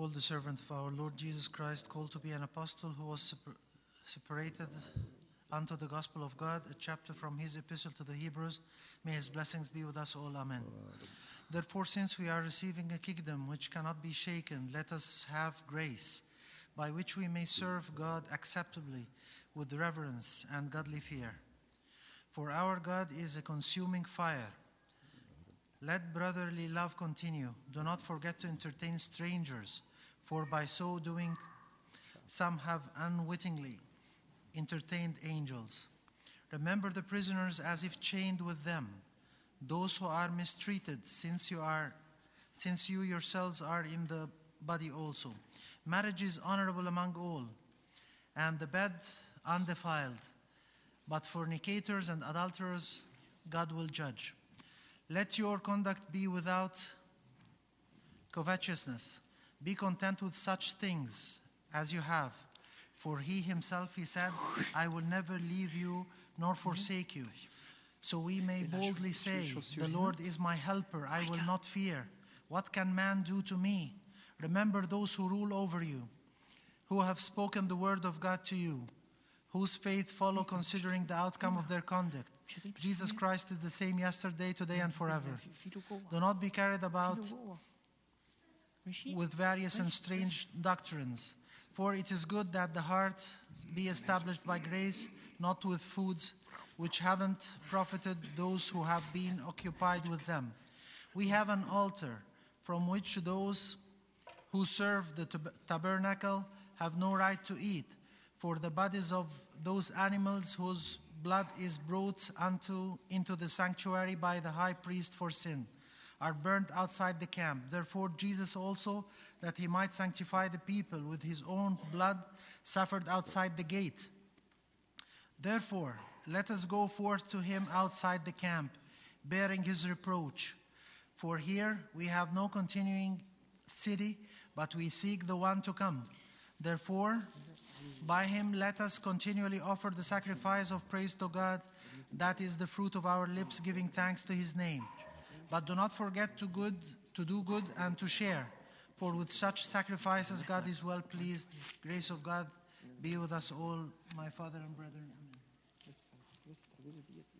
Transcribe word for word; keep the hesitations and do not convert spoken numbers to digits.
Paul, the servant of our Lord Jesus Christ, called to be an apostle, who was separ- separated unto the gospel of God, a chapter from his epistle to the Hebrews. May his blessings be with us all. Amen. Therefore, since we are receiving a kingdom which cannot be shaken, let us have grace, by which we may serve God acceptably with reverence and godly fear. For our God is a consuming fire. Let brotherly love continue. Do not forget to entertain strangers, for by so doing some have unwittingly entertained angels. Remember the prisoners as if chained with them, those who are mistreated, since you are since you yourselves are in the body also. Marriage is honorable among all, and the bed undefiled, but fornicators and adulterers God will judge. Let your conduct be without covetousness. Be content with such things as you have. For he himself, he said, I will never leave you nor forsake you. So we may boldly say, the Lord is my helper, I will not fear. What can man do to me? Remember those who rule over you, who have spoken the word of God to you, whose faith follow considering the outcome of their conduct. Jesus Christ is the same yesterday, today, and forever. Do not be carried about with various and strange doctrines, for it is good that the heart be established by grace, not with foods which haven't profited those who have been occupied with them. We have an altar from which those who serve the tab- tabernacle have no right to eat, for the bodies of those animals whose blood is brought unto into the sanctuary by the high priest for sin are burnt outside the camp. Therefore Jesus also, that he might sanctify the people with his own blood, suffered outside the gate. Therefore let us go forth to him outside the camp, bearing his reproach. For here we have no continuing city, but we seek the one to come. Therefore by him let us continually offer the sacrifice of praise to God, that is the fruit of our lips, giving thanks to his name. But do not forget to good to do good and to share, for with such sacrifices God is well pleased. Grace of God be with us all, my father and brethren. Amen.